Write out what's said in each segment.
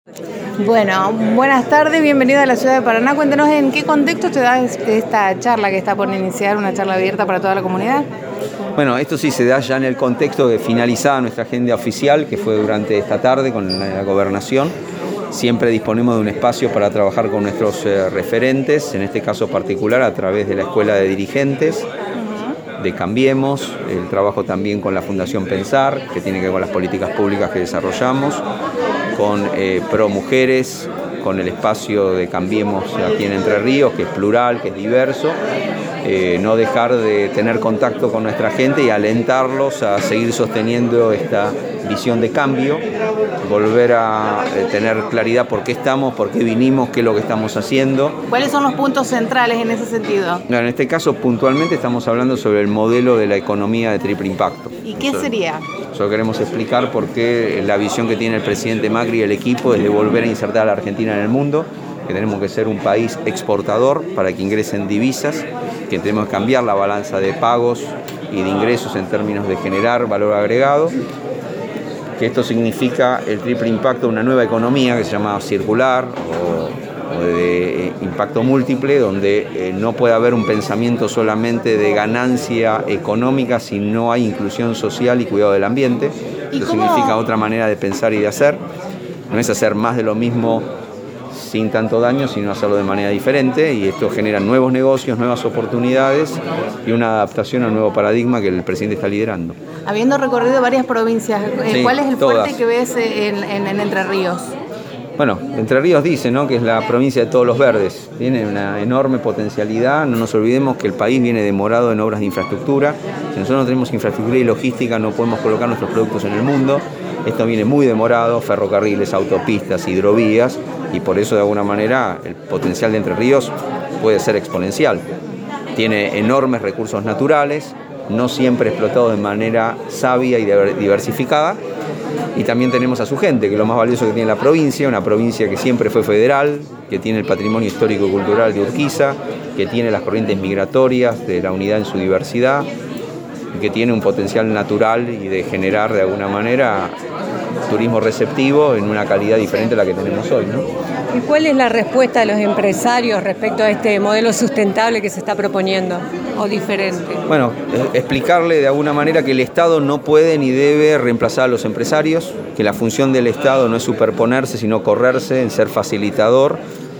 Bueno, buenas tardes, bienvenido a la ciudad de Paraná. Cuéntenos en qué contexto te da esta charla que está por iniciar, una charla abierta para toda la comunidad. Bueno, esto sí se da ya en el contexto de finalizada nuestra agenda oficial, que fue durante esta tarde con la Gobernación. Siempre disponemos de un espacio para trabajar con nuestros referentes, en este caso particular a través de la Escuela de Dirigentes, de Cambiemos, el trabajo también con la Fundación Pensar, que tiene que ver con las políticas públicas que desarrollamos, con Pro Mujeres, con el espacio de Cambiemos aquí en Entre Ríos, que es plural, que es diverso. No dejar de tener contacto con nuestra gente y alentarlos a seguir sosteniendo esta visión de cambio, volver a tener claridad por qué estamos, por qué vinimos, qué es lo que estamos haciendo. ¿Cuáles son los puntos centrales en ese sentido? Bueno, en este caso puntualmente estamos hablando sobre el modelo de la economía de triple impacto. ¿Y qué sería? Solo queremos explicar por qué la visión que tiene el presidente Macri y el equipo es de volver a insertar a la Argentina en el mundo, que tenemos que ser un país exportador para que ingresen divisas, que tenemos que cambiar la balanza de pagos y de ingresos en términos de generar valor agregado, que esto significa el triple impacto de una nueva economía que se llama circular o de impacto múltiple, donde no puede haber un pensamiento solamente de ganancia económica si no hay inclusión social y cuidado del ambiente. Esto significa otra manera de pensar y de hacer. No es hacer más de lo mismo sin tanto daño, sino hacerlo de manera diferente, y esto genera nuevos negocios, nuevas oportunidades y una adaptación al nuevo paradigma que el presidente está liderando. Habiendo recorrido varias provincias, Sí, ¿cuál es el todas. fuerte que ves en Entre Ríos? Bueno, Entre Ríos dice, ¿no?, que es la provincia de todos los verdes. Tiene una enorme potencialidad. No nos olvidemos que el país viene demorado en obras de infraestructura. Si nosotros no tenemos infraestructura y logística, no podemos colocar nuestros productos en el mundo. Esto viene muy demorado, ferrocarriles, autopistas, hidrovías, y por eso de alguna manera el potencial de Entre Ríos puede ser exponencial. Tiene enormes recursos naturales, no siempre explotados de manera sabia y diversificada, y también tenemos a su gente, que es lo más valioso que tiene la provincia, una provincia que siempre fue federal, que tiene el patrimonio histórico y cultural de Urquiza, que tiene las corrientes migratorias de la unidad en su diversidad, y que tiene un potencial natural y de generar de alguna manera turismo receptivo en una calidad diferente a la que tenemos hoy, ¿no? ¿Y cuál es la respuesta de los empresarios respecto a este modelo sustentable que se está proponiendo o diferente? Bueno, explicarle de alguna manera que el Estado no puede ni debe reemplazar a los empresarios, que la función del Estado no es superponerse, sino correrse en ser facilitador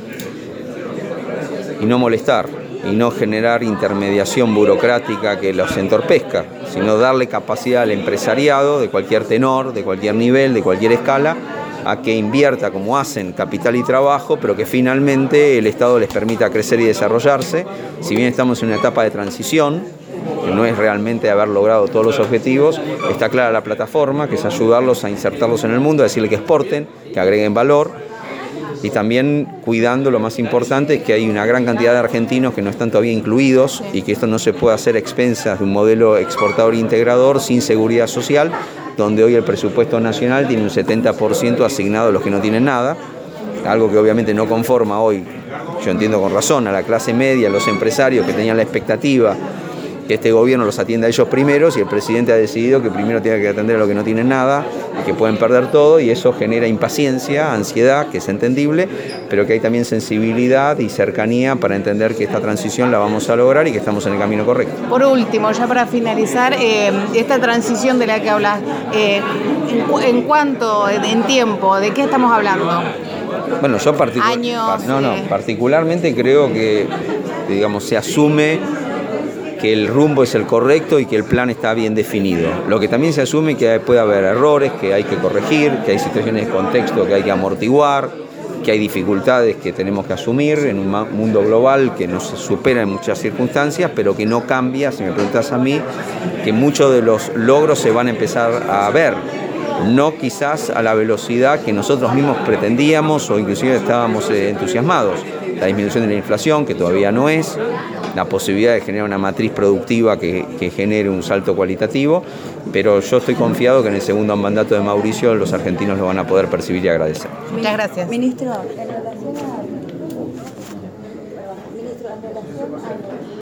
y no molestar, y no generar intermediación burocrática que los entorpezca, sino darle capacidad al empresariado de cualquier tenor, de cualquier nivel, de cualquier escala, a que invierta como hacen capital y trabajo, pero que finalmente el Estado les permita crecer y desarrollarse. Si bien estamos en una etapa de transición, que no es realmente haber logrado todos los objetivos, está clara la plataforma, que es ayudarlos a insertarlos en el mundo, a decirles que exporten, que agreguen valor, y también cuidando lo más importante, que hay una gran cantidad de argentinos que no están todavía incluidos, y que esto no se puede hacer a expensas de un modelo exportador e integrador sin seguridad social, donde hoy el presupuesto nacional tiene un 70% asignado a los que no tienen nada, algo que obviamente no conforma hoy, yo entiendo con razón, a la clase media, a los empresarios que tenían la expectativa que este gobierno los atienda a ellos primeros, y el presidente ha decidido que primero tiene que atender a los que no tienen nada y que pueden perder todo, y eso genera impaciencia, ansiedad, que es entendible, pero que hay también sensibilidad y cercanía para entender que esta transición la vamos a lograr y que estamos en el camino correcto. Por último, ya para finalizar, esta transición de la que hablas, ¿en cuánto, en tiempo, de qué estamos hablando? Bueno, yo Años, particularmente creo que, digamos, se asume que el rumbo es el correcto y que el plan está bien definido. Lo que también se asume es que puede haber errores, que hay que corregir, que hay situaciones de contexto que hay que amortiguar, que hay dificultades que tenemos que asumir en un mundo global que nos supera en muchas circunstancias, pero que no cambia, si me preguntas a mí, que muchos de los logros se van a empezar a ver. No quizás a la velocidad que nosotros mismos pretendíamos o inclusive estábamos entusiasmados. La disminución de la inflación, que todavía no es, la posibilidad de generar una matriz productiva que genere un salto cualitativo, pero yo estoy confiado que en el segundo mandato de Mauricio los argentinos lo van a poder percibir y agradecer. Muchas gracias. Ministro, en relación a